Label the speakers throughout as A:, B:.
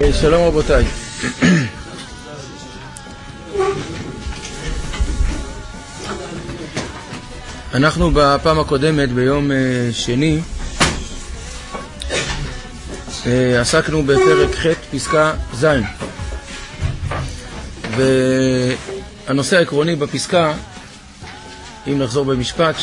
A: שלום רבותיי. אנחנו בפעם הקודמת ביום שני עסקנו בפרק ח' פסקה ז', והנושא העקרוני בפסקה, אם נחזור במשפט,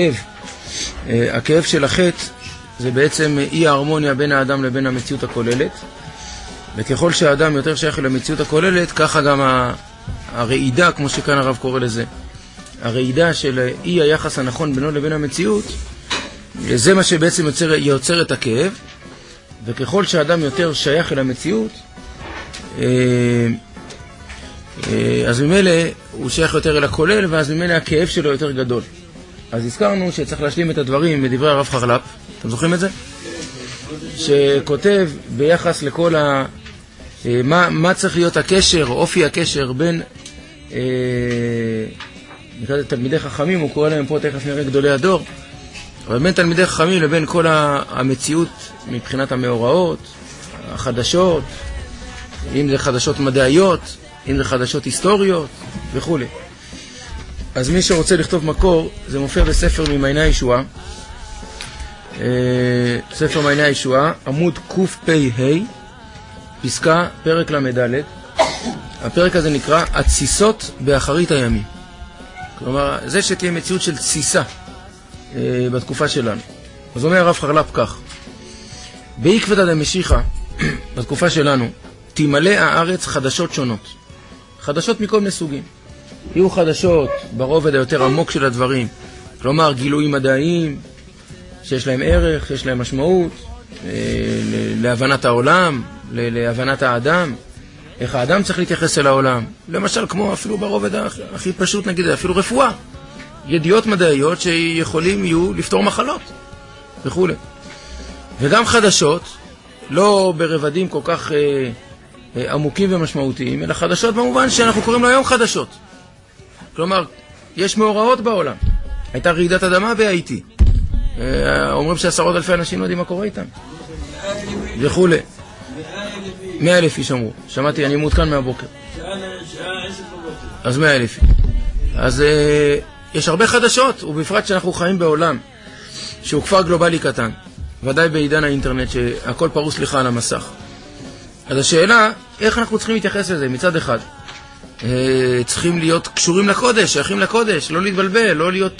A: שהכאב של החטא זה בעצם אי ההרמוניה בין האדם לבין המציאות הכוללת, וככל שהאדם יותר שייך למציאות הכוללת, ככה גם הרעידה, כמו שכאן הרב קורא לזה, הרעידה של אי היחס הנכון בינו לבין המציאות, זה מה שבעצם יוצר את הכאב. וככל שהאדם יותר שייך אל המציאות, אז ממילא הוא שייך יותר אל הכולל, ואז ממילא הכאב שלו יותר גדול. אז הזכרנו שצריך להשלים את הדברים מדברי הרב חרל"פ, אתם זוכרים את זה? שכותב ביחס לכל מה צריך להיות הקשר, אופי הקשר בין נקרא את תלמידי חכמים, הוא קורא להם פה תכף נראה גדולי הדור, אבל בין תלמידי חכמים לבין כל המציאות מבחינת המאורעות, החדשות, אם זה חדשות מדעיות, אם זה חדשות היסטוריות וכו'. אז מי שרוצה לכתוב מקור, זה מופיע בספר ממעייני הישועה, ספר מעייני הישועה, עמוד קפ"ה, פסקה, פרק למד'. הפרק הזה נקרא התסיסות באחרית הימים. כלומר, זה שתהיה מציאות של תסיסה בתקופה שלנו. אז אומר הרב חרל"פ כך: בעקבתא דמשיחא, בתקופה שלנו, תמלא הארץ חדשות שונות. חדשות מכל מיני סוגים. יהיו חדשות ברובד היותר עמוק של הדברים, כלומר גילויים מדעיים שיש להם ערך, שיש להם משמעות להבנת העולם, להבנת האדם, איך האדם צריך להתייחס אל העולם. למשל, כמו אפילו ברובד הכי פשוט, נגיד, אפילו רפואה, ידיעות מדעיות שיכולים יהיו לפתור מחלות וכו'. וגם חדשות, לא ברבדים כל כך עמוקים ומשמעותיים, אלא חדשות במובן שאנחנו קוראים לו היום חדשות. כלומר, יש מאורעות בעולם. הייתה רעידת אדמה בהאיטי. אומרים שעשרות אלפי אנשים לא יודעים מה קורה איתם. וכו'. 100,000 איש אמרו. שמעתי, אני מעודכן מהבוקר. אז 100,000. אז יש הרבה חדשות, ובפרט שאנחנו חיים בעולם שהוא כפר גלובלי קטן. ודאי בעידן האינטרנט שהכל פרוס לך על המסך. אז השאלה, איך אנחנו צריכים להתייחס לזה? מצד אחד, צריכים להיות קשורים לקודש, שייכים לקודש, לא להתבלבל, לא להיות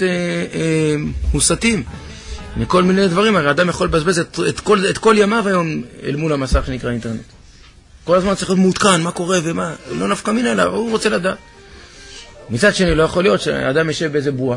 A: מוסתים מכל מיני דברים. הרי אדם יכול לבזבז את כל ימיו היום אל מול המסך שנקרא אינטרנט. כל הזמן צריך להיות מעודכן, מה קורה ומה, לא נפקא מינה אליו, הוא רוצה לדעת. מצד שני, לא יכול להיות שהאדם ישב באיזה בועה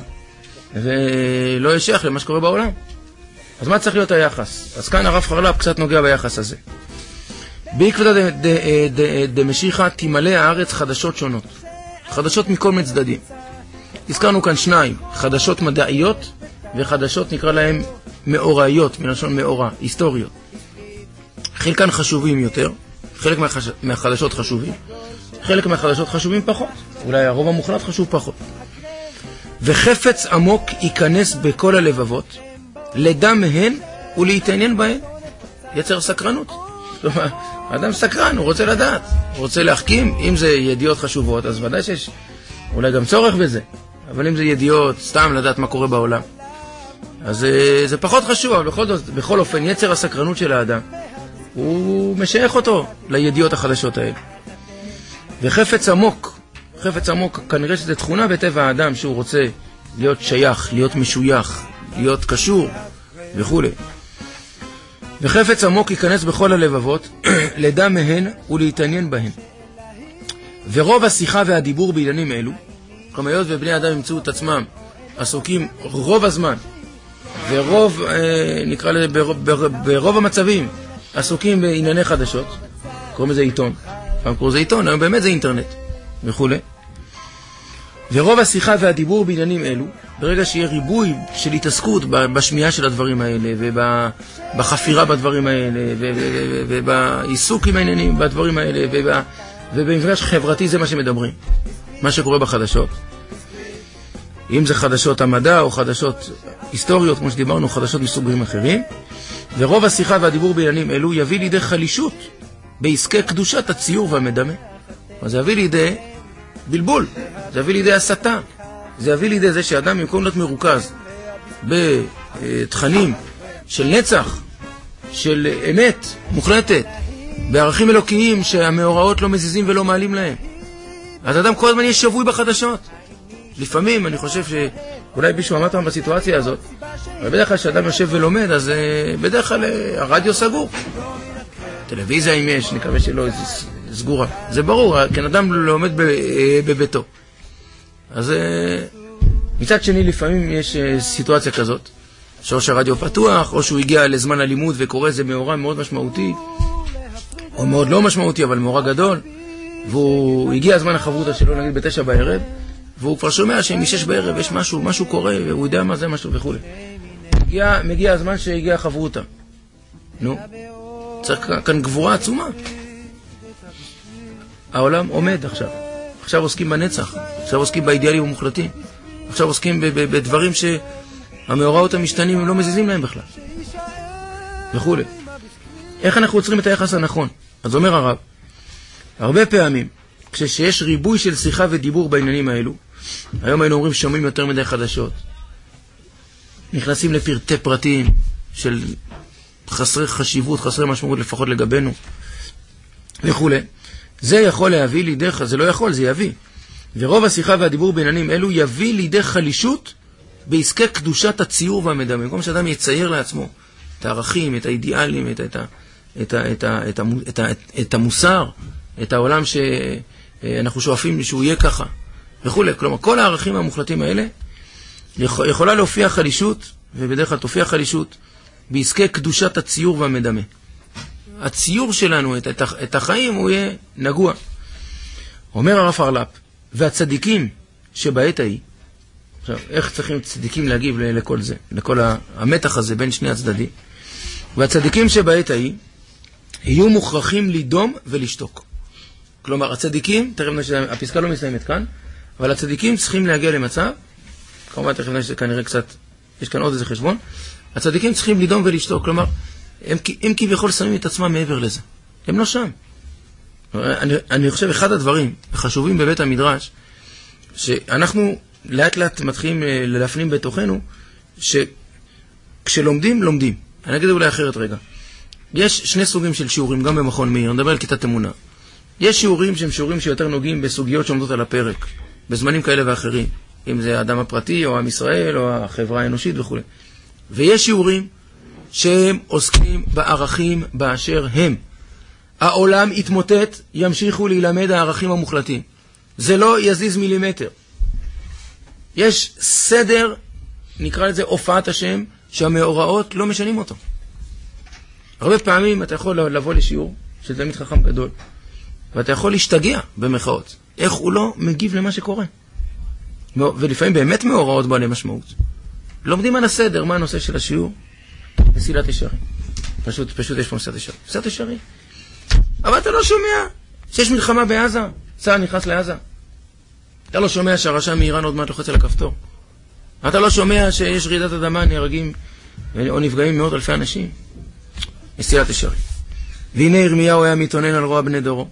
A: ולא ישייך למה שקורה בעולם. אז מה צריך להיות היחס? אז כאן הרב חרל"פ קצת נוגע ביחס הזה. בעקבתא דמשיחא תמלא הארץ חדשות שונות, חדשות מכל מיני צדדים. הזכרנו כאן שניים, חדשות מדעיות וחדשות נקרא להם מאורעיות, מלשון מאורע, היסטוריות. חלקן חשובים יותר, חלק מהחדשות חשובים, חלק מהחדשות חשובים פחות, אולי הרוב המוחלט חשוב פחות. וחפץ עמוק ייכנס בכל הלבבות, לדע מהן ולהתעניין בהן. יצר סקרנות. כלומר, האדם סקרן, הוא רוצה לדעת, הוא רוצה להחכים. אם זה ידיעות חשובות, אז ודאי שיש אולי גם צורך בזה. אבל אם זה ידיעות, סתם לדעת מה קורה בעולם, אז זה פחות חשוב. אבל בכל אופן, יצר הסקרנות של האדם, הוא משייך אותו לידיעות החדשות האלה. וחפץ עמוק, חפץ עמוק, כנראה שזו תכונה בטבע האדם, שהוא רוצה להיות שייך, להיות משוייך, להיות קשור וכו'. וחפץ עמוק ייכנס בכל הלבבות, לדע מהן ולהתעניין בהן. ורוב השיחה והדיבור בעניינים אלו, כלומר היות ובני אדם ימצאו את עצמם עסוקים רוב הזמן, ורוב, נקרא לזה, ברוב המצבים, עסוקים בענייני חדשות, קוראים לזה עיתון, פעם קוראים לזה עיתון, היום באמת זה אינטרנט וכו'. ורוב השיחה והדיבור בעניינים אלו, ברגע שיהיה ריבוי של התעסקות בשמיעה של הדברים האלה, ובחפירה בדברים האלה, ובעיסוק עם העניינים בדברים האלה, ובמפגש חברתי, זה מה שמדברים, מה שקורה בחדשות. אם זה חדשות המדע או חדשות היסטוריות, כמו שדיברנו, חדשות מסוגים אחרים. ורוב השיחה והדיבור בעניינים אלו יביא לידי חלישות בעסקי קדושת הציור והמדמה. אז זה יביא לידי בלבול, זה יביא לידי הסתה, זה יביא לידי זה שאדם במקום להיות מרוכז בתכנים של נצח, של אמת מוחלטת, בערכים אלוקיים שהמאורעות לא מזיזים ולא מעלים להם. אז אדם כל הזמן יהיה שבוי בחדשות. לפעמים אני חושב שאולי מישהו אמר פעם בסיטואציה הזאת, אבל בדרך כלל כשאדם יושב ולומד, אז בדרך כלל הרדיו סגור. טלוויזיה אם יש, נקווה שלא סגורה. זה ברור, כי אדם לומד בביתו. אז מצד שני לפעמים יש סיטואציה כזאת, שאו שהרדיו פתוח, או שהוא הגיע לזמן הלימוד וקורא איזה מאורע מאוד משמעותי, או מאוד לא משמעותי, אבל מאורע גדול, והוא הגיע הזמן החברותה שלו, נגיד ב9 בערב, והוא כבר שומע שמ6 בערב יש משהו קורה, והוא יודע מה זה משהו וכו'. מגיע הזמן שהגיע החברותה. נו, צריך כאן גבורה עצומה. העולם עומד עכשיו. עכשיו עוסקים בנצח, עכשיו עוסקים באידיאלים המוחלטים, עכשיו עוסקים בדברים שהמאורעות המשתנים הם לא מזיזים להם בכלל. וכו'. איך אנחנו עוצרים את היחס הנכון? אז אומר הרב, הרבה פעמים, כשיש ריבוי של שיחה ודיבור בעניינים האלו, היום היינו אומרים שומעים יותר מדי חדשות, נכנסים לפרטי פרטים של חסרי חשיבות, חסרי משמעות לפחות לגבינו, וכו'. זה יכול להביא לידי, זה לא יכול, זה יביא. ורוב השיחה והדיבור בעניינים אלו יביא לידי חלישות בעסקי קדושת הציור והמדמה. במקום שאדם יצייר לעצמו את הערכים, את האידיאלים, את המוסר, את העולם שאנחנו שואפים שהוא יהיה ככה, וכו'. כלומר, כל הערכים המוחלטים האלה יכולה להופיע חלישות, ובדרך כלל תופיע חלישות, בעסקי קדושת הציור והמדמה. הציור שלנו, את החיים, הוא יהיה נגוע. אומר הרב הרל"פ, והצדיקים שבעת ההיא, עכשיו, איך צריכים צדיקים להגיב לכל זה, לכל המתח הזה בין שני הצדדים? והצדיקים שבעת ההיא, יהיו מוכרחים לדום ולשתוק. כלומר, הצדיקים, תכף הפסקה לא מסיימת כאן, אבל הצדיקים צריכים להגיע למצב, כמובן תכף נשאר כנראה קצת, יש כאן עוד איזה חשבון, הצדיקים צריכים לדום ולשתוק, כלומר, הם כביכול שמים את עצמם מעבר לזה. הם לא שם. אני חושב אחד הדברים החשובים בבית המדרש, שאנחנו לאט לאט מתחילים להפנים בתוכנו, שכשלומדים, לומדים. אני אגיד אולי אחרת רגע. יש שני סוגים של שיעורים, גם במכון מאיר, נדבר על כיתת אמונה. יש שיעורים שהם שיעורים שיותר נוגעים בסוגיות שעומדות על הפרק, בזמנים כאלה ואחרים, אם זה האדם הפרטי או עם ישראל או החברה האנושית וכו'. ויש שיעורים שהם עוסקים בערכים באשר הם. העולם יתמוטט, ימשיכו להילמד הערכים המוחלטים. זה לא יזיז מילימטר. יש סדר, נקרא לזה הופעת השם, שהמאורעות לא משנים אותו. הרבה פעמים אתה יכול לבוא לשיעור של תלמיד חכם גדול, ואתה יכול להשתגע במחאות. איך הוא לא מגיב למה שקורה. ולפעמים באמת מאורעות בעלי משמעות. לומדים על הסדר, מה הנושא של השיעור? מסילת ישרים. פשוט יש פה מסילת ישרים. מסילת ישרים. אבל אתה לא שומע שיש מלחמה בעזה, צה"ל נכנס לעזה. אתה לא שומע שהרשע מאיראן עוד מעט לוחץ על הכפתור. אתה לא שומע שיש רעידת אדמה, נהרגים או נפגעים מאות אלפי אנשים. מסילת ישרים. והנה ירמיהו היה מתאונן על רוע בני דורו.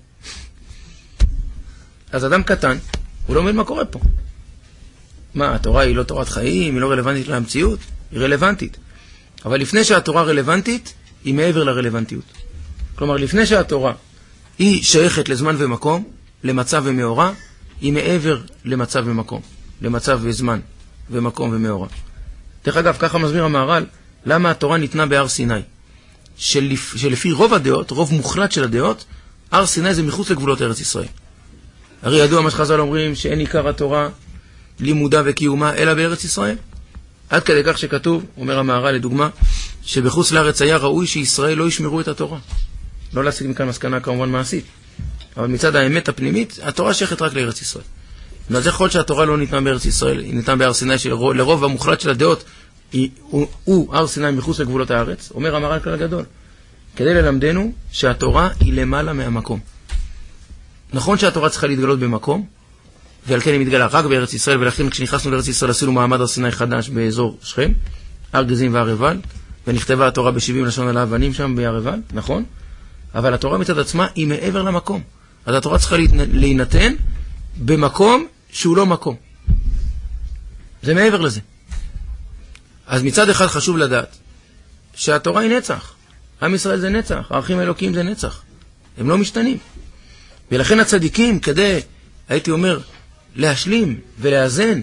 A: אז אדם קטן, הוא לא מבין מה קורה פה. מה, התורה היא לא תורת חיים, היא לא רלוונטית למציאות? היא רלוונטית. אבל לפני שהתורה רלוונטית, היא מעבר לרלוונטיות. כלומר, לפני שהתורה היא שייכת לזמן ומקום, למצב ומאורע, היא מעבר למצב ומקום, למצב וזמן ומקום ומאורע. דרך אגב, ככה מסביר המהר"ל, למה התורה ניתנה בהר סיני. שלפי רוב הדעות, רוב מוחלט של הדעות, הר סיני זה מחוץ לגבולות ארץ ישראל. הרי ידוע מה שחז"ל אומרים שאין עיקר התורה לימודה וקיומה אלא בארץ ישראל. עד כדי כך שכתוב, אומר המהר"ל לדוגמה, שבחוץ לארץ היה ראוי שישראל לא ישמרו את התורה. לא להשיג מכאן מסקנה כמובן מעשית. אבל מצד האמת הפנימית, התורה שייכת רק לארץ ישראל. אז יכול להיות שהתורה לא ניתנה בארץ ישראל, היא ניתנה בהר סיני שלרוב המוחלט של הדעות, הוא הר סיני מחוץ לגבולות הארץ, אומר המהר"ל כלל גדול. כדי ללמדנו שהתורה היא למעלה מהמקום. נכון שהתורה צריכה להתגלות במקום, ועל כן היא מתגלה רק בארץ ישראל, ולכן כשנכנסנו לארץ ישראל עשינו מעמד הר סיני חדש באזור שכם, הר גזים והר עיבל, ונכתבה התורה ב70 לשון על האבנים שם בהר עיבל, נכון? אבל התורה מצד עצמה היא מעבר למקום. אז התורה צריכה להינתן במקום שהוא לא מקום. זה מעבר לזה. אז מצד אחד חשוב לדעת שהתורה היא נצח. עם ישראל זה נצח, הערכים האלוקיים זה נצח. הם לא משתנים. ולכן הצדיקים, כדי, הייתי אומר, להשלים ולאזן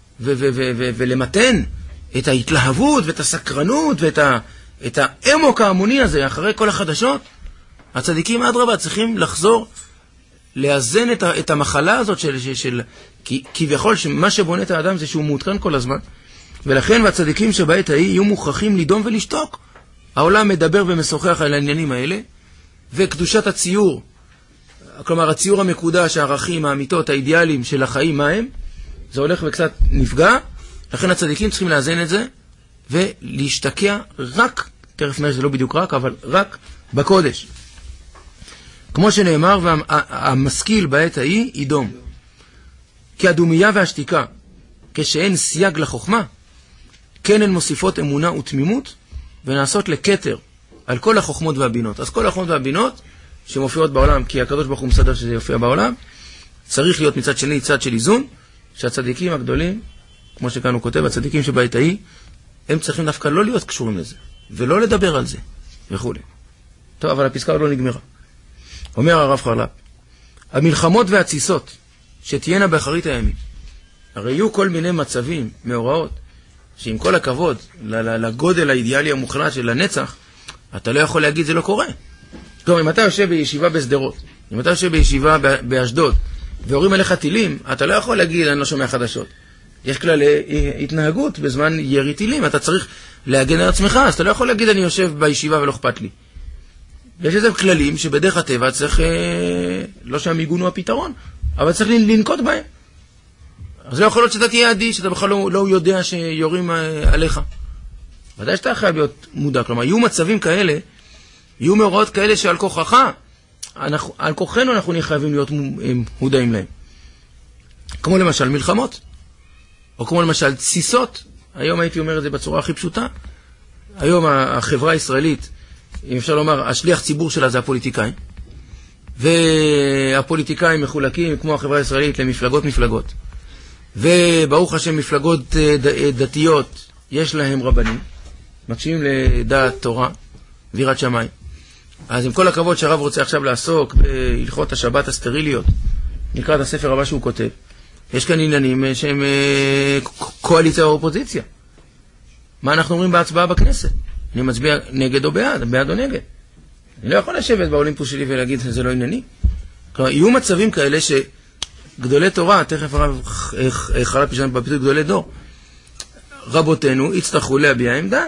A: ולמתן את ההתלהבות ואת הסקרנות ואת האמוק ההמוני הזה אחרי כל החדשות, הצדיקים אדרבה צריכים לחזור לאזן את המחלה הזאת של כביכול שמה שבונה את האדם זה שהוא מעודכן כל הזמן. ולכן והצדיקים שבעת ההיא יהיו מוכרחים לדום ולשתוק. העולם מדבר ומשוחח על העניינים האלה, וקדושת הציור, כלומר הציור המקודש, הערכים, האמיתות, האידיאלים של החיים, מה הם? זה הולך וקצת נפגע, לכן הצדיקים צריכים לאזן את זה, ולהשתקע רק, תכף נראה שזה לא בדיוק רק, אבל רק בקודש. כמו שנאמר, והמשכיל בעת ההיא ידום. כי הדומייה והשתיקה, כשאין סייג לחוכמה, כן הן מוסיפות אמונה ותמימות, ונעשות לכתר על כל החוכמות והבינות. אז כל החוכמות והבינות שמופיעות בעולם, כי הקדוש ברוך הוא מסדר שזה יופיע בעולם, צריך להיות מצד שני צד של איזון, שהצדיקים הגדולים, כמו שכאן הוא כותב, הצדיקים שבעת ההיא, הם צריכים דווקא לא להיות קשורים לזה, ולא לדבר על זה, וכו'. טוב, אבל הפסקה עוד לא נגמרה. אומר הרב חרל"פ, המלחמות והתסיסות שתהיינה באחרית הימים, הרי יהיו כל מיני מצבים, מאורעות, שעם כל הכבוד לגודל האידיאלי המוחלט של הנצח, אתה לא יכול להגיד זה לא קורה. כלומר, אם אתה יושב בישיבה בסדרות, אם אתה יושב בישיבה באשדוד, והורים עליך טילים, אתה לא יכול להגיד אני לא שומע חדשות. יש כללי התנהגות בזמן ירי טילים, אתה צריך להגן על עצמך, אז אתה לא יכול להגיד אני יושב בישיבה ולא אכפת לי. יש איזה כללים שבדרך הטבע צריך, לא שהמיגון הוא הפתרון, אבל צריך לנקוט בהם. אז לא יכול להיות שאתה תהיה עדי, שאתה בכלל לא יודע שיורים עליך. ודאי שאתה חייב להיות מודע. כלומר, יהיו מצבים כאלה, יהיו מאורעות כאלה שעל כוחך, על כוחנו אנחנו נהיה חייבים להיות מודעים להם. כמו למשל מלחמות, או כמו למשל תסיסות. היום הייתי אומר את זה בצורה הכי פשוטה. היום החברה הישראלית, אם אפשר לומר, השליח ציבור שלה זה הפוליטיקאים. והפוליטיקאים מחולקים כמו החברה הישראלית למפלגות. וברוך השם מפלגות דתיות יש להם רבנים, מקשיבים לדעת תורה ויראת שמיים. אז עם כל הכבוד שהרב רוצה עכשיו לעסוק בהלכות השבת הסטריליות, נקרא את הספר הבא שהוא כותב, יש כאן עניינים שהם קואליציה או אופוזיציה. מה אנחנו אומרים בהצבעה בכנסת? אני מצביע נגד או בעד או נגד. אני לא יכול לשבת באולימפוס שלי ולהגיד זה לא ענייני. כלומר, יהיו מצבים כאלה שגדולי תורה, תכף הרב חרל"פ ישנה בביטוי גדולי דור, רבותינו יצטרכו להביע עמדה.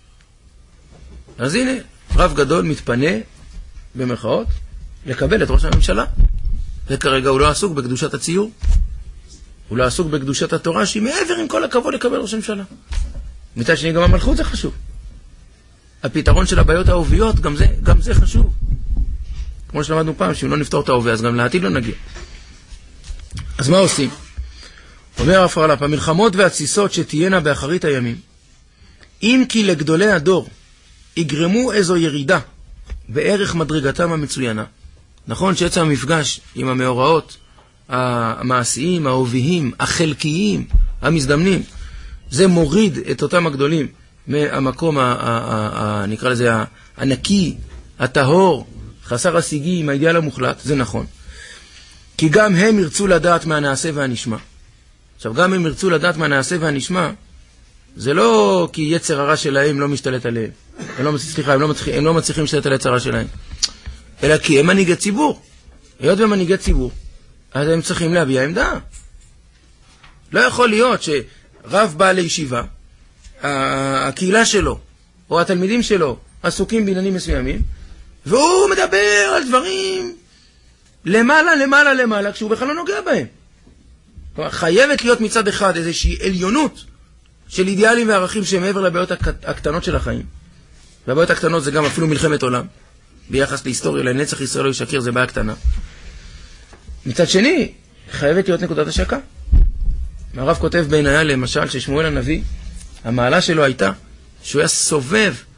A: אז הנה, רב גדול מתפנה במרכאות לקבל את ראש הממשלה. וכרגע הוא לא עסוק בקדושת הציור. הוא לא עסוק בקדושת התורה שהיא מעבר עם כל הכבוד לקבל ראש הממשלה. מצד שני גם המלכות זה חשוב. הפתרון של הבעיות האהוביות גם זה חשוב. כמו שלמדנו פעם, שאם לא נפתור את ההווה אז גם לעתיד לא נגיע. אז מה עושים? אומר הרב חרל"פ, המלחמות והתסיסות שתהיינה באחרית הימים, אם כי לגדולי הדור יגרמו איזו ירידה בערך מדרגתם המצוינה. נכון שעצם המפגש עם המאורעות המעשיים, האהוביים, החלקיים, המזדמנים, זה מוריד את אותם הגדולים מהמקום נקרא לזה הנקי, הטהור, חסר השיגי עם האידיאל המוחלט. זה נכון. כי גם הם ירצו לדעת מה נעשה והנשמע. עכשיו, גם הם ירצו לדעת מה נעשה והנשמע, זה לא כי יצר הרע שלהם לא משתלט עליהם. הם לא מצליחים לשתלט על יצר הרע שלהם. אלא כי הם מנהיגי ציבור. היות ומנהיגי ציבור, אז הם צריכים להביע עמדה. לא יכול להיות שרב בא לישיבה, הקהילה שלו, או התלמידים שלו, עסוקים בעניינים מסוימים, והוא מדבר על דברים למעלה, כשהוא בכלל לא נוגע בהם. כלומר, חייבת להיות מצד אחד איזושהי עליונות של אידיאלים וערכים שהם מעבר לבעיות הקטנות של החיים. והבעיות הקטנות זה גם אפילו מלחמת עולם. ביחס להיסטוריה, לנצח ישראל לא ישקר, זה בעיה קטנה. מצד שני, חייבת להיות נקודת השקה. הרב כותב בעיניה למשל ששמואל הנביא, המעלה שלו הייתה שהוא היה סובב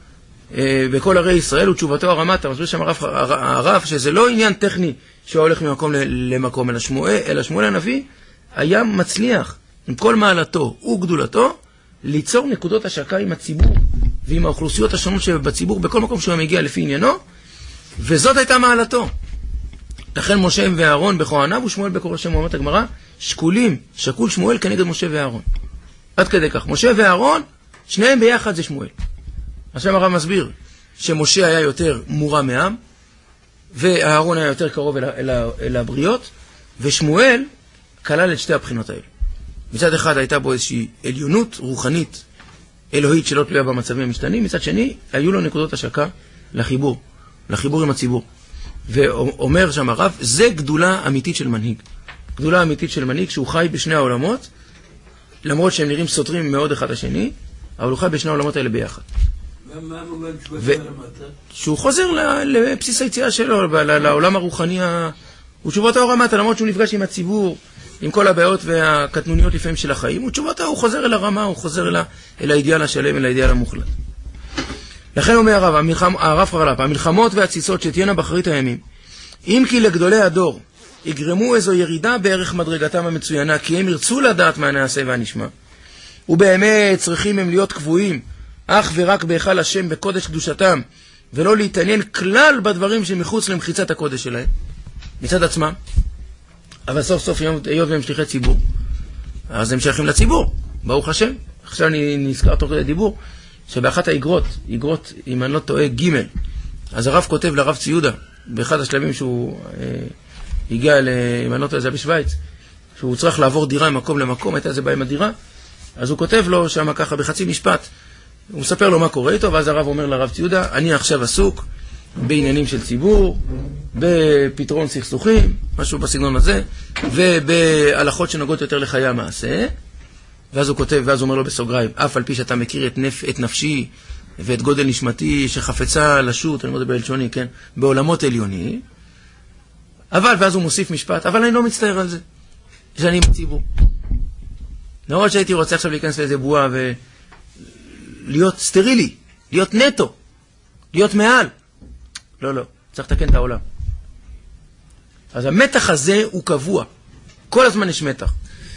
A: בכל ערי ישראל, ותשובתו הרמתה. מסביר שם הרב שזה לא עניין טכני שהוא הולך ממקום למקום, אלא שמואל הנביא היה מצליח עם כל מעלתו וגדולתו ליצור נקודות השקה עם הציבור ועם האוכלוסיות השונות שבציבור בכל מקום שהוא מגיע לפי עניינו, וזאת הייתה מעלתו. לכן משה ואהרון בכהניו ושמואל בקור השם. אומרת הגמרא, שקולים, שקול שמואל כנגד משה ואהרון. עד כדי כך, משה ואהרון שניהם ביחד זה שמואל. עכשיו הרב מסביר שמשה היה יותר מורם מעם, ואהרון היה יותר קרוב אל הבריות, ושמואל כלל את שתי הבחינות האלה. מצד אחד הייתה בו איזושהי עליונות רוחנית אלוהית שלא תלויה במצבים המשתנים, מצד שני היו לו נקודות השקה לחיבור עם הציבור. ואומר שם הרב, זה גדולה אמיתית של מנהיג. גדולה אמיתית של מנהיג שהוא חי בשני העולמות, למרות שהם נראים סותרים מאוד אחד השני, אבל הוא חי בשני העולמות האלה ביחד. שהוא חוזר לבסיס היציאה שלו, לעולם הרוחני, ותשובת הרמתה, למרות שהוא נפגש עם הציבור, עם כל הבעיות והקטנוניות לפעמים של החיים, ותשובתה הוא חוזר אל הרמה, הוא חוזר אל האידיאל השלם, אל האידיאל המוחלט. לכן אומר הרב חרל"פ, המלחמות והציצות שתהיינה באחרית הימים, אם כי לגדולי הדור יגרמו איזו ירידה בערך מדרגתם המצוינה, כי הם ירצו לדעת מה נעשה והנשמע, ובאמת צריכים הם להיות קבועים אך ורק בהיכל השם בקודש קדושתם, ולא להתעניין כלל בדברים שמחוץ למחיצת הקודש שלהם מצד עצמם. אבל סוף סוף היות והם שליחי ציבור, אז הם שייכים לציבור, ברוך השם. עכשיו אני נזכר תוך כדי דיבור שבאחת האגרות, אם אני לא טועה, ג', אז הרב כותב לרב ציודה באחד השלבים שהוא הגיע, אם אני לא טועה, זה בשוויץ, שהוא צריך לעבור דירה ממקום למקום, הייתה זה בא עם הדירה, אז הוא כותב לו שם ככה בחצי משפט, הוא מספר לו מה קורה איתו, ואז הרב אומר לרב ציודה, אני עכשיו עסוק בעניינים של ציבור, בפתרון סכסוכים, משהו בסגנון הזה, ובהלכות שנוגעות יותר לחיי המעשה. ואז הוא כותב, ואז הוא אומר לו בסוגריים, אף על פי שאתה מכיר את נפשי ואת גודל נשמתי שחפצה לשוט, אני לא יודע בלשוני, כן, בעולמות עליוני, אבל, ואז הוא מוסיף משפט, אבל אני לא מצטער על זה, שאני עם הציבור. למרות שהייתי רוצה עכשיו להיכנס לאיזה בועה ולהיות סטרילי, להיות נטו, להיות מעל. לא, צריך לתקן את העולם. אז המתח הזה הוא קבוע. כל הזמן יש מתח.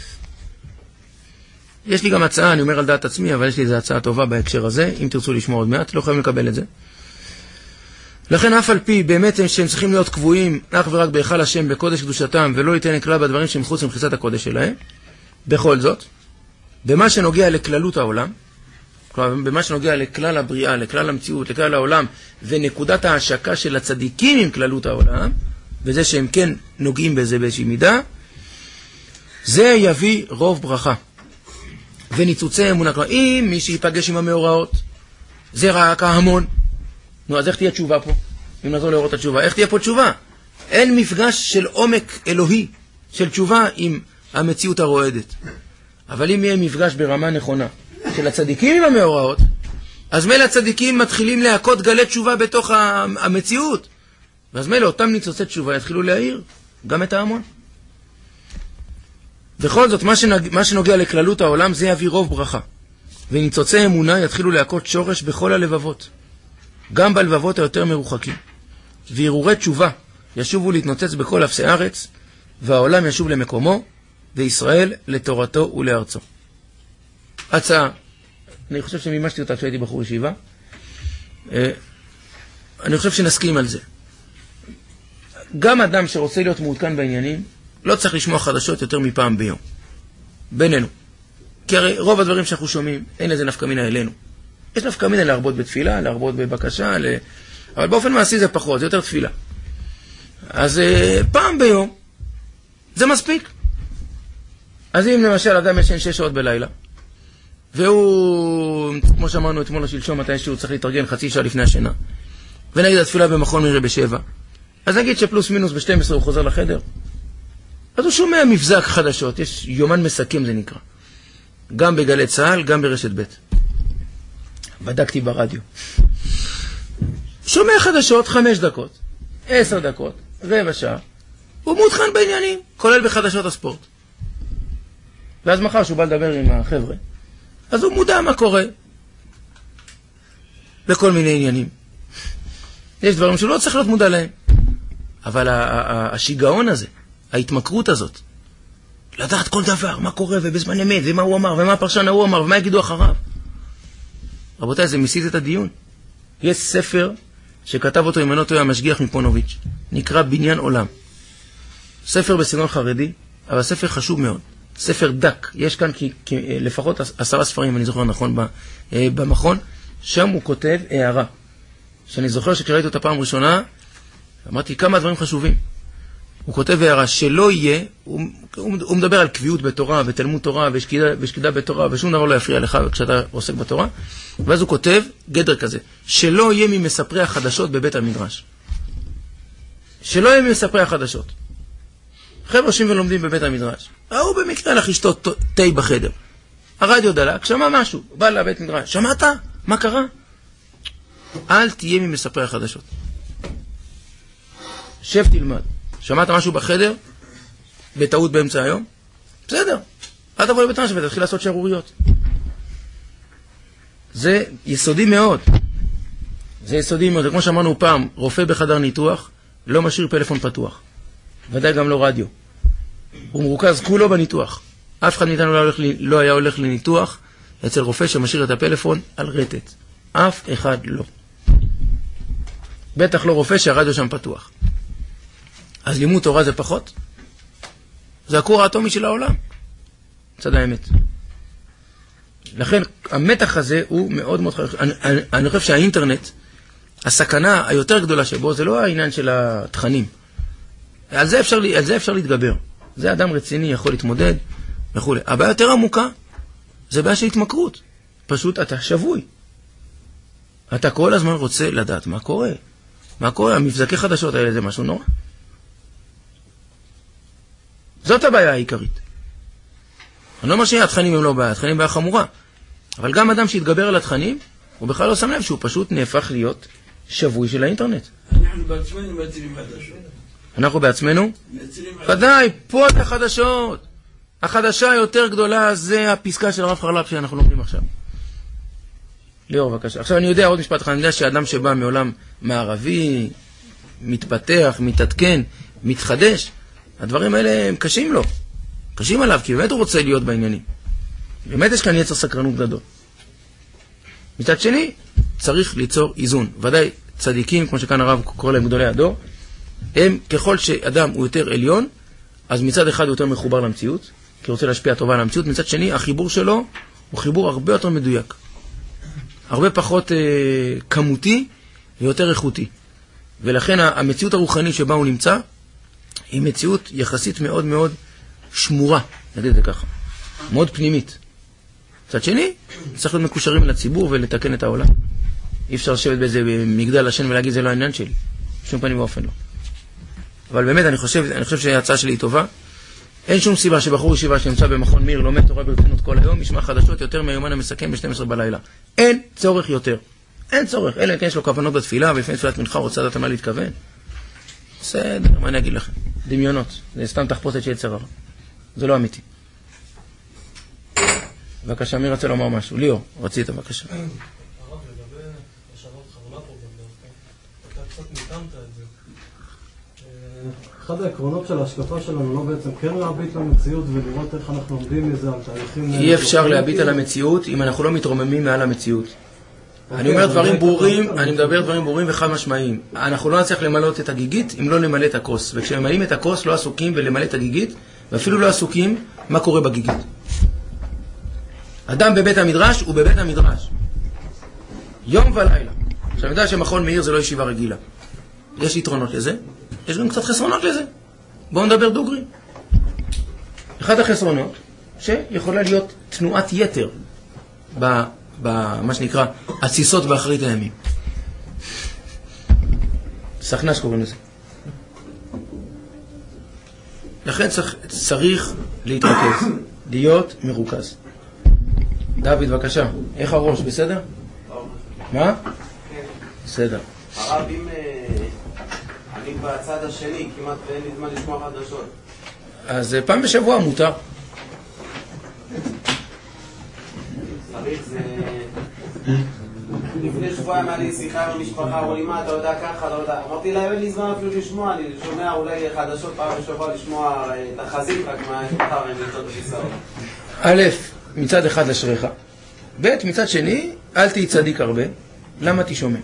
A: יש לי גם הצעה, אני אומר על דעת עצמי, אבל יש לי איזו הצעה טובה בהקשר הזה. אם תרצו לשמוע עוד מעט, לא יכולים לקבל את זה. לכן אף על פי באמת שהם צריכים להיות קבועים אך ורק בהיכל השם בקודש קדושתם, ולא ייתן כלל בדברים שמחוץ למחיצת הקודש שלהם. בכל זאת, במה שנוגע לכללות העולם, כלומר, במה שנוגע לכלל הבריאה, לכלל המציאות, לכלל העולם, ונקודת ההשקה של הצדיקים עם כללות העולם, וזה שהם כן נוגעים בזה באיזושהי מידה, זה יביא רוב ברכה. וניצוצי אמונה, כלומר, אם מי שיפגש עם המאורעות, זה רק ההמון. נו, אז איך תהיה תשובה פה? אם נעזור לראות את התשובה, איך תהיה פה תשובה? אין מפגש של עומק אלוהי, של תשובה עם המציאות הרועדת. אבל אם יהיה מפגש ברמה נכונה, של הצדיקים עם המאורעות, אז מילא הצדיקים מתחילים להכות גלי תשובה בתוך המציאות, ואז מילא אותם ניצוצי תשובה יתחילו להעיר גם את ההמון. בכל זאת, מה שנוגע לכללות העולם, זה יביא רוב ברכה, וניצוצי אמונה יתחילו להכות שורש בכל הלבבות, גם בלבבות היותר מרוחקים, והרהורי תשובה ישובו להתנוצץ בכל אפסי הארץ, והעולם ישוב למקומו, וישראל לתורתו ולארצו. הצעה, אני חושב שמימשתי אותה כשהייתי בחור ישיבה, אני חושב שנסכים על זה. גם אדם שרוצה להיות מעודכן בעניינים, לא צריך לשמוע חדשות יותר מפעם ביום. בינינו. כי הרי רוב הדברים שאנחנו שומעים, אין לזה נפקא מינה אלינו. יש נפקא מינה להרבות בתפילה, להרבות בבקשה, אבל באופן מעשי זה פחות, זה יותר תפילה. אז פעם ביום, זה מספיק. אז אם למשל אדם ישן 6 שעות בלילה, והוא, כמו שאמרנו אתמול או שלשום, מתי שהוא צריך להתארגן חצי שעה לפני השינה, ונגיד התפילה במכון מירי ב7, אז נגיד שפלוס מינוס ב12 הוא חוזר לחדר, אז הוא שומע מבזק חדשות, יש יומן מסכם זה נקרא, גם בגלי צהל, גם ברשת ב'. בדקתי ברדיו. שומע חדשות 5 דקות, 10 דקות, רבע שעה, הוא מותחן בעניינים, כולל בחדשות הספורט. ואז מחר שהוא בא לדבר עם החבר'ה, אז הוא מודע מה קורה. בכל מיני עניינים. יש דברים שלא צריך להיות מודע להם. אבל השיגעון הזה, ההתמכרות הזאת, לדעת כל דבר, מה קורה ובזמן אמת, ומה הוא אמר, ומה הפרשן הוא אמר, ומה יגידו אחריו. רבותיי, זה מסיט את הדיון. יש ספר שכתב אותו ימנותו המשגיח מפונוביץ', נקרא בניין עולם. ספר בסגנון חרדי, אבל ספר חשוב מאוד. ספר דק. יש כאן לפחות 10 ספרים, אני זוכר נכון, במכון. שם הוא כותב הערה. שאני זוכר שכשראיתי אותה פעם ראשונה, אמרתי כמה דברים חשובים. הוא כותב הערה שלא יהיה, הוא מדבר על קביעות בתורה ותלמוד תורה ושקידה בתורה, ושום דבר לא יפריע לך כשאתה עוסק בתורה. ואז הוא כותב גדר כזה, שלא יהיה ממספרי החדשות בבית המדרש. שלא יהיה ממספרי החדשות. חבר'ה יושבים ולומדים בבית המדרש. הוא במקרה הלך לשתות תה בחדר. הרדיו דלק, שמע משהו, בא לבית מדרש. שמעת? מה קרה? אל תהיה ממספרי החדשות. שב תלמד. שמעת משהו בחדר? בטעות באמצע היום? בסדר. אל תבוא לבית המדרש ותתחיל לעשות שערוריות. זה יסודי מאוד. זה יסודי מאוד. כמו שאמרנו פעם, רופא בחדר ניתוח לא משאיר פלאפון פתוח. ודאי גם לא רדיו. הוא מרוכז כולו בניתוח. אף אחד מאיתנו לא היה הולך לניתוח אצל רופא שמשאיר את הפלאפון על רטט. אף אחד לא. בטח לא רופא שהרדיו שם פתוח. אז לימוד תורה זה פחות. זה הכור האטומי של העולם. צד האמת. לכן המתח הזה הוא מאוד מאוד חשוב. אני חושב שהאינטרנט, הסכנה היותר גדולה שבו זה לא העניין של התכנים. על זה אפשר להתגבר. זה אדם רציני יכול להתמודד וכו'. הבעיה יותר עמוקה זה בעיה של התמכרות. פשוט אתה שבוי. אתה כל הזמן רוצה לדעת מה קורה. מה קורה? המבזקי חדשות האלה זה משהו נורא. זאת הבעיה העיקרית. אני לא אומר שהתכנים הם לא בעיה, התכנים בעיה חמורה. אבל גם אדם שהתגבר על התכנים, הוא בכלל לא שם לב שהוא פשוט נהפך להיות שבוי של האינטרנט.
B: אנחנו בעצמנו מייצרים חדשות.
A: אנחנו בעצמנו? ודאי, פה את החדשות. החדשה היותר גדולה זה הפסקה של הרב חרל"פ שאנחנו לומדים עכשיו. ליאור, בבקשה. עכשיו אני יודע עוד משפט אחד, אני יודע שאדם שבא מעולם מערבי, מתפתח, מתעדכן, מתחדש, הדברים האלה הם קשים לו. קשים עליו, כי באמת הוא רוצה להיות בעניינים. באמת יש כאן יצר סקרנות גדול. מצד שני, צריך ליצור איזון. ודאי צדיקים, כמו שכאן הרב קורא להם גדולי הדור, הם ככל שאדם הוא יותר עליון, אז מצד אחד הוא יותר מחובר למציאות, כי הוא רוצה להשפיע טובה על המציאות, מצד שני החיבור שלו הוא חיבור הרבה יותר מדויק. הרבה פחות כמותי ויותר איכותי. ולכן המציאות הרוחנית שבה הוא נמצא, היא מציאות יחסית מאוד מאוד שמורה, נגיד את זה ככה, מאוד פנימית. מצד שני, צריך להיות מקושרים לציבור ולתקן את העולם. אי אפשר לשבת באיזה מגדל השן ולהגיד זה לא העניין שלי. שום פנים ואופן לא. אבל באמת אני חושב שההצעה שלי היא טובה. אין שום סיבה שבחור ישיבה שנמצא במכון מיר לומד תורה ברצינות כל היום, ישמע חדשות יותר מהיומן המסכם ב-12 בלילה. אין צורך יותר. אין צורך. אלא כן יש לו כוונות בתפילה, ולפני תפילת מנחה רוצה לדעת מה להתכוון. בסדר, מה אני אגיד לכם? דמיונות. זה סתם תחפושת של יצר הרע. זה לא אמיתי. בבקשה, מי רצה לומר משהו? ליאור, רצית, בבקשה.
C: הרב, לגבי השאלות חרלה פה גם, אתה קצת ניתנת את זה. אחד העקרונות של ההשקפה שלנו לא בעצם כן להביט למציאות ולראות איך אנחנו עומדים מזה על תהליכים...
A: אי אפשר להביט על המציאות אם אנחנו לא מתרוממים מעל המציאות. אני אומר דברים ברורים, אני מדבר דברים ברורים וחד משמעיים. אנחנו לא נצליח למלא את הגיגית אם לא למלא את הכוס. וכשממלאים את הכוס לא עסוקים בלמלא את הגיגית, ואפילו לא עסוקים מה קורה בגיגית. אדם בבית המדרש הוא בבית המדרש. יום ולילה. עכשיו יודע שמכון מאיר זה לא ישיבה רגילה. יש יתרונות לזה, יש גם קצת חסרונות לזה. בואו נדבר דוגרי. אחד החסרונות שיכולה להיות תנועת יתר במה שנקרא הציסות באחרית הימים. סכנ"ש קוראים לזה. לכן צריך להתרכז, להיות מרוכז. דוד, בבקשה. איך הראש? בסדר? מה?
D: כן.
A: בסדר.
D: הרב, אם אני בצד השני, כמעט ואין לי זמן לשמוע חדשות.
A: אז פעם בשבוע מותר.
D: צריך זה... לפני שבועיים היה לי שיחה במשפחה, אמרו לי, מה, אתה יודע ככה, אתה יודע. אמרתי להם, אין לי זמן אפילו לשמוע, אני שומע אולי חדשות פעם בשבוע לשמוע תחזית, רק מה, מחר הם לצעות בכיסאות.
A: א', מצד אחד אשריך. ב', מצד שני, אל תהי צדיק הרבה. למה תשומע?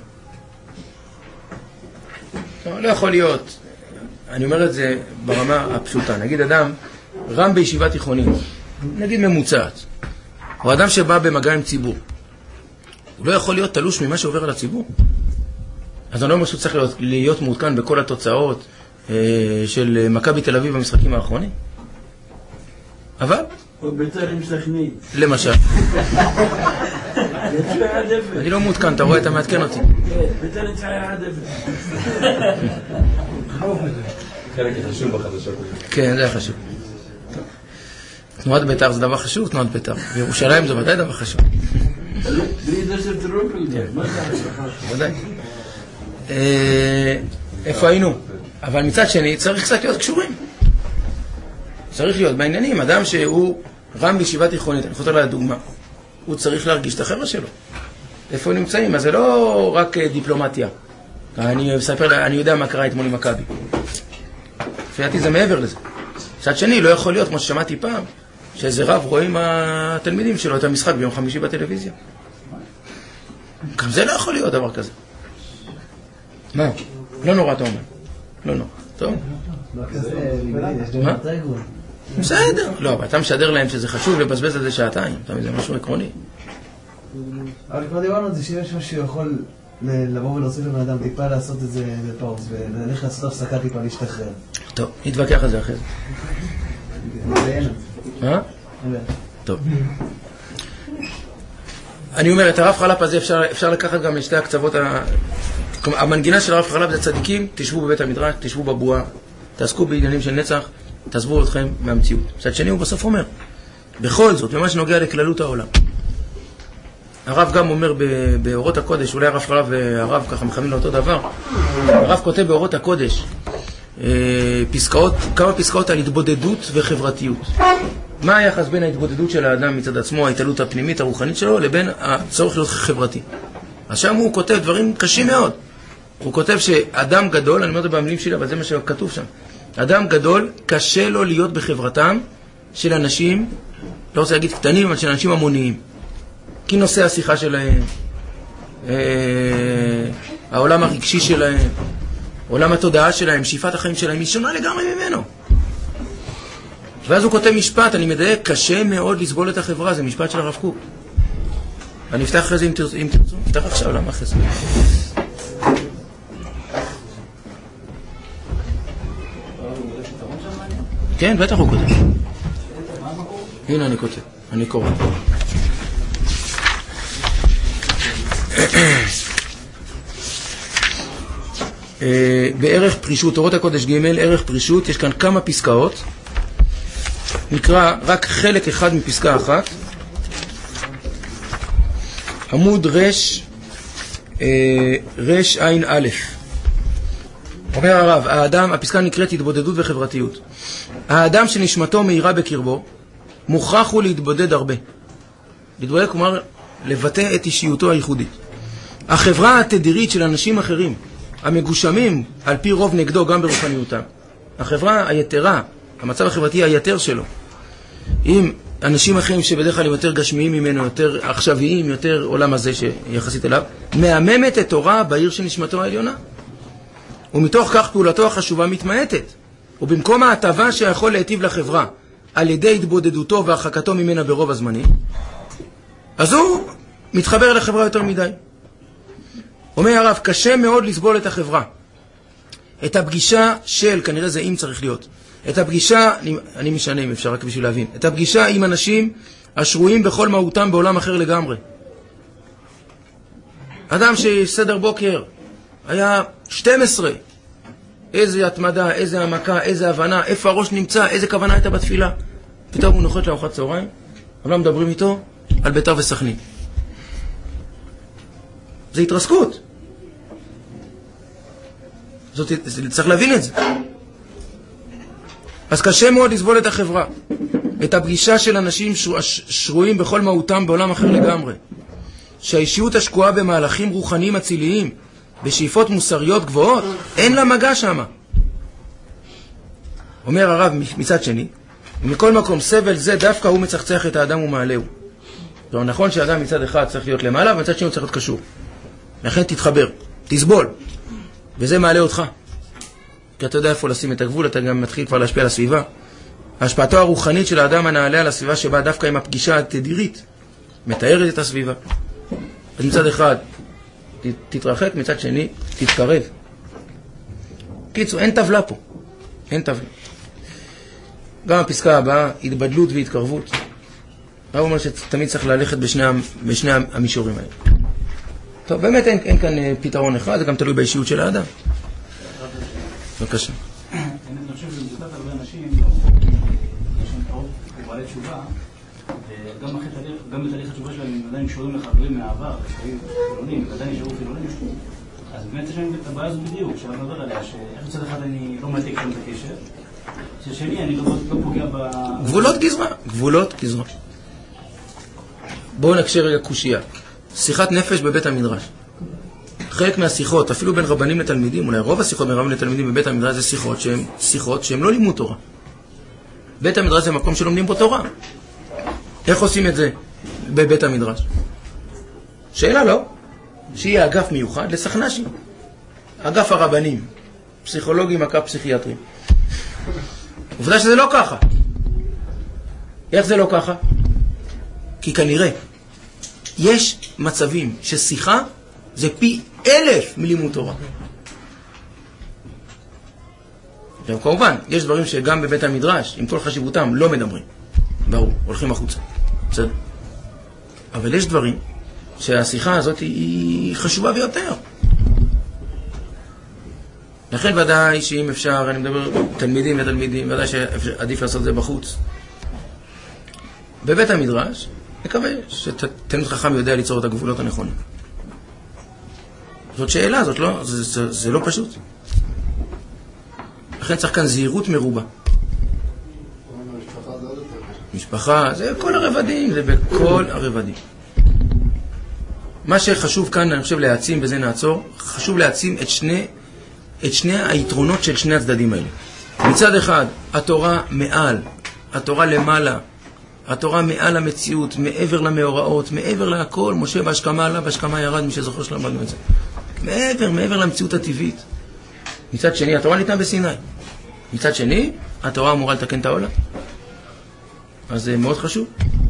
A: לא יכול להיות. אני אומר את זה ברמה הפשוטה. נגיד אדם רם בישיבה תיכונית, נגיד ממוצעת, או אדם שבא במגע עם ציבור, הוא לא יכול להיות תלוש ממה שעובר על הציבור. אז אני לא אומר שהוא צריך להיות מעודכן בכל התוצאות של מכבי תל אביב במשחקים האחרונים. אבל
B: או בצלם סכנין.
A: למשל אני לא מעודכן, אתה רואה, אתה מעדכן אותי.
B: בצלם צעיה עד אפס.
E: חלק חשוב בחדשות.
A: כן, זה היה חשוב. תנועת בית"ר זה דבר חשוב, תנועת בית"ר. בירושלים זה ודאי דבר חשוב.
B: בלי דשת טרופל, מה זה ההצלחה?
A: ודאי. איפה היינו? אבל מצד שני צריך קצת להיות קשורים. צריך להיות בעניינים. אדם שהוא רם בישיבה תיכונית, אני חוזר לדוגמה, הוא צריך להרגיש את החבר'ה שלו. איפה הם נמצאים? אז זה לא רק דיפלומטיה. אני מספר, אני יודע מה קרה אתמול עם מכבי. לפי זה מעבר לזה. מצד שני, לא יכול להיות, כמו ששמעתי פעם, שאיזה רב רואים התלמידים שלו את המשחק ביום חמישי בטלוויזיה. גם זה לא יכול להיות דבר כזה. מה? לא נורא, אתה אומר. לא נורא. טוב. מה? בסדר. לא, אבל אתה משדר להם שזה חשוב לבזבז על זה שעתיים. תמיד זה משהו עקרוני.
F: אבל כבר דיברנו על זה שיש משהו שיכול לבוא ולהוסיף לבן אדם טיפה לעשות את זה בפאוס וללכת לעשות הפסקה טיפה להשתחרר.
A: טוב, נתווכח על זה אחרי זה. מה? טוב. אני אומר, את הרב חלב הזה אפשר לקחת גם לשתי הקצוות. המנגינה של הרב חלב זה צדיקים, תשבו בבית המדרש, תשבו בבועה, תעסקו בעניינים של נצח, תעזבו אתכם מהמציאות. מצד שני הוא בסוף אומר, בכל זאת, במה שנוגע לכללות העולם. הרב גם אומר באורות הקודש, אולי הרב חלב והרב ככה מכוונים לאותו דבר, הרב כותב באורות הקודש כמה פסקאות על התבודדות וחברתיות. מה היחס בין ההתבודדות של האדם מצד עצמו, ההתעלות הפנימית הרוחנית שלו, לבין הצורך להיות חברתי? אז שם הוא כותב דברים קשים מאוד. הוא כותב שאדם גדול, אני אומר את זה במילים שלי, אבל זה מה שכתוב שם, אדם גדול קשה לו להיות בחברתם של אנשים, לא רוצה להגיד קטנים, אבל של אנשים המוניים. כי נושא השיחה שלהם, העולם הרגשי שלהם, עולם התודעה שלהם, שאיפת החיים שלהם, היא שונה לגמרי ממנו. ואז הוא כותב משפט, אני מדייק, קשה מאוד לסבול את החברה, זה משפט של הרב קוק. אני אפתח אחרי זה אם תרצו, אפתח עכשיו, למה אחרי זה? כן, בטח הוא כותב. הנה אני כותב, אני קורא. בערך פרישות, אורות הקודש ג' ערך פרישות, יש כאן כמה פסקאות, נקרא רק חלק אחד מפסקה אחת, עמוד רש עין א'. אומר הרב, האדם, הפסקה נקראת התבודדות וחברתיות. האדם שנשמתו מהירה בקרבו, מוכרח הוא להתבודד הרבה. להתבודד כלומר לבטא את אישיותו הייחודית. החברה התדירית של אנשים אחרים, המגושמים על פי רוב נגדו גם ברוחניותם. החברה היתרה, המצב החברתי היתר שלו, עם אנשים אחרים שבדרך כלל יותר גשמיים ממנו, יותר עכשוויים, יותר עולם הזה שיחסית אליו, מהממת את תורה בעיר של נשמתו העליונה. ומתוך כך פעולתו החשובה מתמעטת. ובמקום ההטבה שיכול להיטיב לחברה על ידי התבודדותו והרחקתו ממנה ברוב הזמנים, אז הוא מתחבר לחברה יותר מדי. אומר הרב, קשה מאוד לסבול את החברה. את הפגישה של, כנראה זה אם צריך להיות, את הפגישה, אני משנה אם אפשר רק בשביל להבין, את הפגישה עם אנשים השרויים בכל מהותם בעולם אחר לגמרי. אדם שסדר בוקר היה 12, איזה התמדה, איזה עמקה, איזה הבנה, איפה הראש נמצא, איזה כוונה הייתה בתפילה. פתאום הוא נוחת לארוחת צהריים, אבל מדברים איתו על בית"ר וסכנין. זה התרסקות. צריך להבין את זה. אז קשה מאוד לסבול את החברה, את הפגישה של אנשים שרויים בכל מהותם בעולם אחר לגמרי. שהאישיות השקועה במהלכים רוחניים אציליים, בשאיפות מוסריות גבוהות, אין לה מגע שמה. אומר הרב מצד שני, מכל מקום סבל זה דווקא הוא מצחצח את האדם ומעלהו. זאת נכון שהאדם מצד אחד צריך להיות למעלה, ומצד שני הוא צריך להיות קשור. לכן תתחבר, תסבול, וזה מעלה אותך. כי אתה יודע איפה לשים את הגבול, אתה גם מתחיל כבר להשפיע על הסביבה. השפעתו הרוחנית של האדם הנעלה על הסביבה שבאה דווקא עם הפגישה התדירית, מתארת את הסביבה. אז מצד אחד תתרחק, מצד שני תתקרב. קיצור, אין טבלה פה. אין טבלה. גם הפסקה הבאה, התבדלות והתקרבות. הרב אומר שתמיד צריך ללכת בשני המישורים האלה. טוב, באמת אין כאן פתרון אחד, זה גם תלוי באישיות של האדם. בבקשה.
G: אני חושב שבזכות הרבה אנשים, בעלי תשובה, גם בתהליך התשובה שלהם, הם עדיין קשורים לחברים מהעבר, שהיו חילונים, ועדיין נשארו חילונים. אז באמת יש להם את הבעיה הזאת בדיוק, שאנחנו נדבר עליה, שאיך מצד אחד אני לא מעתיק שם את הקשר, ששני אני לא פוגע ב...
A: גבולות גזרה, גבולות גזרה. בואו נקשר רגע קושייה. שיחת נפש בבית המדרש. חלק מהשיחות, אפילו בין רבנים לתלמידים, אולי רוב השיחות בין רבנים לתלמידים בבית המדרש זה שיחות שהן לא לימוד תורה. בית המדרש זה מקום שלומדים בו תורה. איך עושים את זה בבית המדרש? שאלה לא. שיהיה אגף מיוחד לסכנ"שים. אגף הרבנים. פסיכולוגים, אגף פסיכיאטרים. עובדה שזה לא ככה. איך זה לא ככה? כי כנראה יש מצבים ששיחה זה פי 1000 מלימוד תורה. עכשיו כמובן, יש דברים שגם בבית המדרש, עם כל חשיבותם, לא מדברים. ברור, הולכים החוצה. בסדר. אבל יש דברים שהשיחה הזאת היא חשובה ביותר. לכן ודאי שאם אפשר, אני מדבר תלמידים לתלמידים, ודאי שעדיף לעשות זה בחוץ. בבית המדרש, מקווה שתלמיד חכם יודע ליצור את הגבולות הנכונים. זאת שאלה, זה לא פשוט. לכן צריך כאן זהירות מרובה. משפחה, זה כל הרבדים, זה בכל הרבדים. מה שחשוב כאן, אני חושב להעצים, וזה נעצור, חשוב להעצים את שני היתרונות של שני הצדדים האלה. מצד אחד, התורה מעל, התורה למעלה, התורה מעל המציאות, מעבר למאורעות, מעבר להכל, משה בהשכמה עלה, בהשכמה ירד, מי שזוכר שלמדנו את זה. מעבר למציאות הטבעית. מצד שני, התורה ניתנה בסיני. מצד שני, התורה אמורה לתקן את העולם. אז זה מאוד חשוב.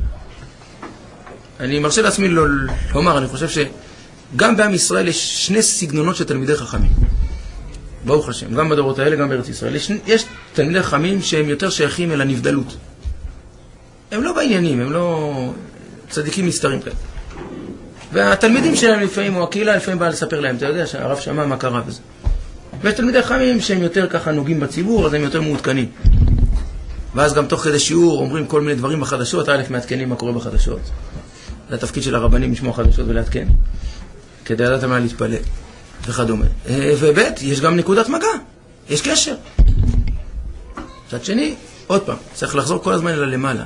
A: אני מרשה לעצמי לומר, אני חושב שגם בעם ישראל יש שני סגנונות של תלמידי חכמים. ברוך השם, גם בדורות האלה, גם בארץ ישראל. יש תלמידי חכמים שהם יותר שייכים אל הנבדלות. הם לא בעניינים, הם לא צדיקים מסתרים כאלה. והתלמידים שלהם לפעמים, או הקהילה לפעמים באה לספר להם, אתה יודע שהרב שמע מה קרה בזה. ויש תלמידי חכמים שהם יותר ככה נוגעים בציבור, אז הם יותר מעודכנים. ואז גם תוך כדי שיעור אומרים כל מיני דברים בחדשות, מעדכנים מה קורה בחדשות. זה התפקיד של הרבנים לשמוע חדשות ולעדכן, כדי לדעת מה להתפלל וכדומה. ובית, יש גם נקודת מגע, יש קשר. מצד שני, עוד פעם, צריך לחזור כל הזמן אל למעלה.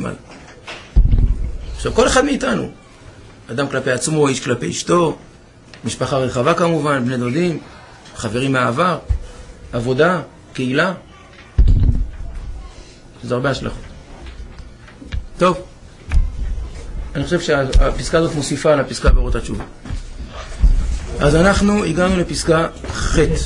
A: עכשיו, כל אחד מאיתנו, אדם כלפי עצמו, איש כלפי אשתו, משפחה רחבה כמובן, בני דודים, חברים מהעבר, עבודה, קהילה, זה הרבה השלכות. טוב, אני חושב שהפסקה הזאת מוסיפה על הפסקה באורות התשובה. אז אנחנו הגענו לפסקה ח'.